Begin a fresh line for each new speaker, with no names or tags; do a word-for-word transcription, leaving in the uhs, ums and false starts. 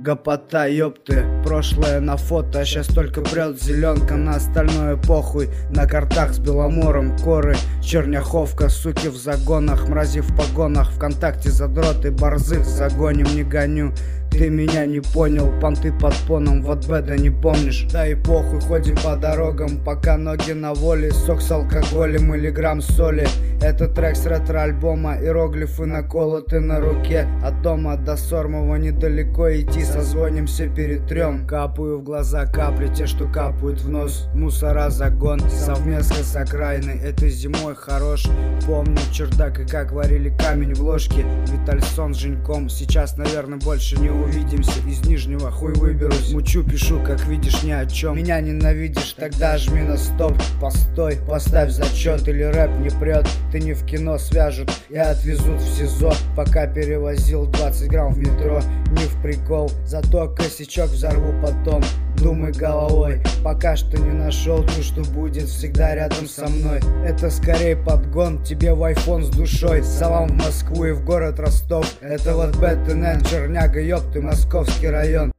гопота, ёпты. Прошлое на фото, а сейчас только прет зеленка. На остальное похуй, на картах с Беломором коры. Черняховка, суки в загонах, мрази в погонах. Вконтакте задроты, борзых загоним, не гоню. Ты меня не понял, понты под поном, вот беда не помнишь. Да и похуй, ходим по дорогам, пока ноги на воле. Сок с алкоголем или грамм соли. Это трек с ретро-альбома, иероглифы наколоты на руке. От дома до Сормова недалеко идти, созвонимся перетрем. Капаю в глаза капли, те, что капают в нос. Мусора загон, совместно с окраиной. Этой зимой хорош, помню чердак и как варили камень в ложке. Витальсон с Женьком, сейчас, наверное, больше не увидимся. Из Нижнего хуй выберусь, мучу, пишу, как видишь, ни о чем. Меня ненавидишь, тогда жми на стоп. Постой, поставь зачет, или рэп не прет. Ты не в кино свяжут и отвезут в СИЗО. Пока перевозил двадцать грамм в метро, не в прикол. Зато косячок взорву потом. Думай головой, пока что не нашел ту, что будет всегда рядом со мной. Это скорее подгон, тебе в айфон с душой. Салам в Москву и в город Ростов. Это вот БТН, Черняга, ёпты, Московский район.